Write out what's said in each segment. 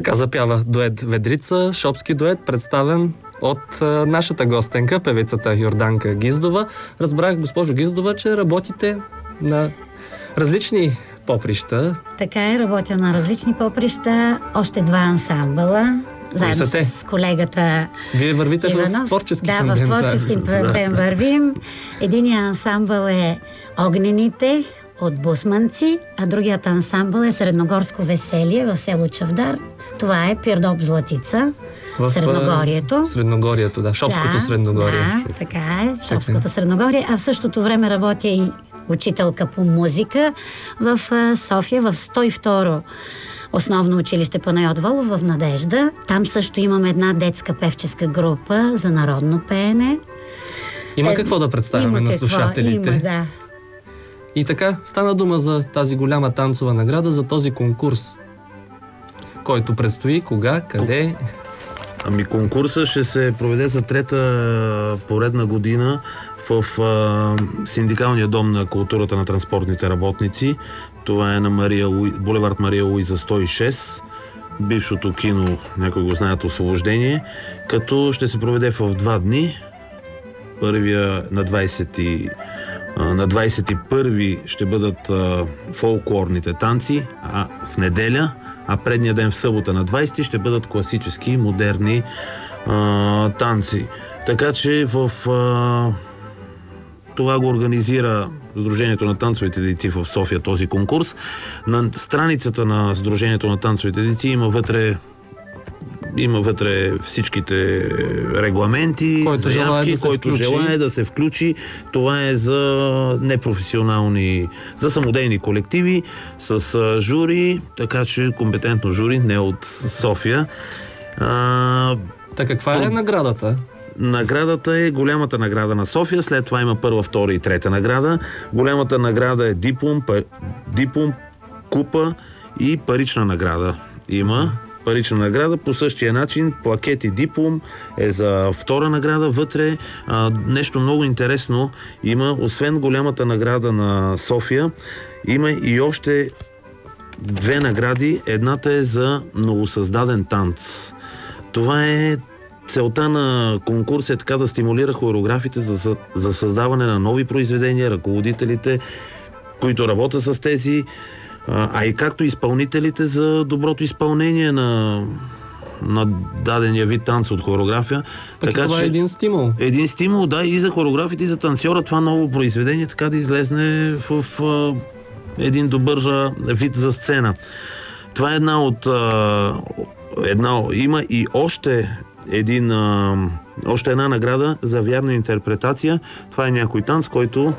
Така запява дует Ведрица, шопски дует, представен от нашата гостенка, певицата Йорданка Гиздова. Разбрах, госпожо Гиздова, че работите на различни поприща. Така е, работя на различни поприща, още 2 ансамбъла, заедно с колегата Вие вървите Иванов. в творчески тандем. Да, в творчески тандем вървим. Единият ансамбъл е Огнените от Бусманци, а другият ансамбъл е Средногорско веселие в село Чавдар. Това е Пирдоп Златица, в Средногорието. Средногорието, да, Шопското Средногорие. Да, така е, Шопското Средногорие. А в същото време работя и учителка по музика в София, в 102-ро основно училище Панайот Волов в Надежда. Там също имаме една детска певческа група за народно пеене. Има какво да представяме на слушателите. Има, да. И така, стана дума за тази голяма танцова награда, за този конкурс, който предстои, кога, къде? Ами конкурса ще се проведе за 3-та поредна година в Синдикалния дом на културата на транспортните работници. Това е на булевард Мария Луиза 106, бившото кино, някой го знаят, Освобождение, като ще се проведе в 2 дни. Първия на 21 ще бъдат фолклорните танци, а в неделя, а предния ден в събота на 20 ще бъдат класически, модерни танци. Така че това го организира Сдружението на танцовите дейци в София, този конкурс. На страницата на Сдружението на танцовите дейци има вътре всичките регламенти, заявки, който желае да се включи. Това е за непрофесионални, за самодейни колективи с жури, така че компетентно жури, не от София. Каква е наградата? Наградата е голямата награда на София, след това има 1, 2 и 3 награда. Голямата награда е диплом, купа и парична награда. Има парична награда по същия начин, плакет и диплом е за 2 награда. Вътре нещо много интересно има, освен голямата награда на София, има и още 2 награди. Едната е за новосъздаден танц. Това е целта на конкурса, е така да стимулира хореографите за създаване на нови произведения, ръководителите, които работят с тези, а и както изпълнителите за доброто изпълнение на дадения вид танц от хореография. Така това е един стимул. Един стимул, да, и за хореографите, и за танцора, това ново произведение така да излезне в един добър вид за сцена. Това е има и още една награда за вярна интерпретация. Това е някой танц, който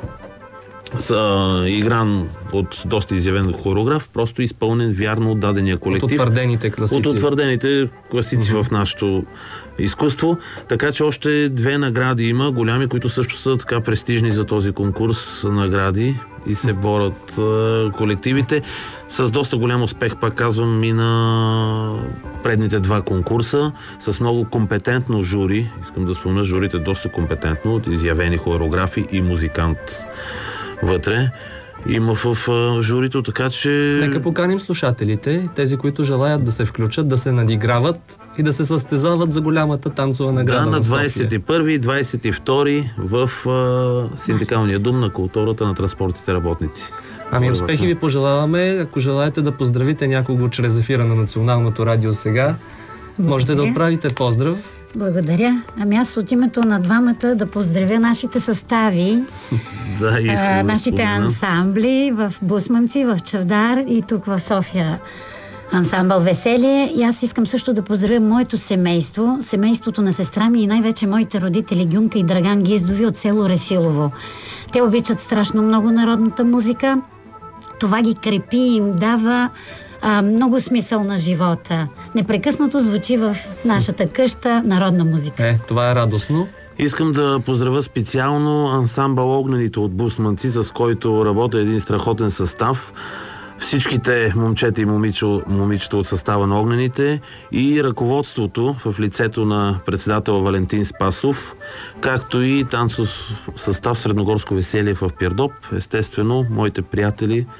игран от доста изявен хореограф, просто изпълнен вярно от дадения колектив. От утвърдените класици в нашето изкуство. Така че още 2 награди има, голями, които също са така престижни за този конкурс награди и се борят колективите. С доста голям успех, пак казвам, мина предните 2 конкурса с много компетентно жури. Искам да спомня, журите доста компетентно, от изявени хореографи и музикант вътре има в журито, така че... Нека поканим слушателите, тези, които желаят да се включат, да се надиграват и да се състезават за голямата танцова награда на София. На 21 и 22 в Синдикалния дом на културата на транспортните работници. Ами успехи ви пожелаваме. Ако желаете да поздравите някого чрез ефира на Националното радио сега, можете да отправите поздрав. Благодаря. Ами аз от името на двамата да поздравя нашите състави, нашите ансамбли в Бусманци, в Чавдар и тук в София ансамбъл Веселие. И аз искам също да поздравя моето семейство, семейството на сестра ми и най-вече моите родители Гюнка и Драган Гиздови от село Ресилово. Те обичат страшно много народната музика. Това ги крепи и им дава много смисъл на живота. Непрекъснато звучи в нашата къща народна музика. Това е радостно. Искам да поздравя специално ансамбъл Огнените от Бусманци, с който работя един страхотен състав. Всичките момчета и момичета от състава на Огнените и ръководството в лицето на председател Валентин Спасов, както и танцов състав Средногорско веселие в Пирдоп. Естествено, моите приятели,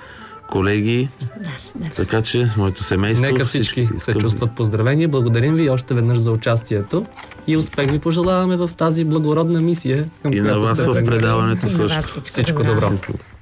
колеги. Така че, моето семейство... Нека всички се чувстват поздравени. Благодарим ви още веднъж за участието и успех ви пожелаваме в тази благородна мисия. И на вас в предаването също. Всичко добро.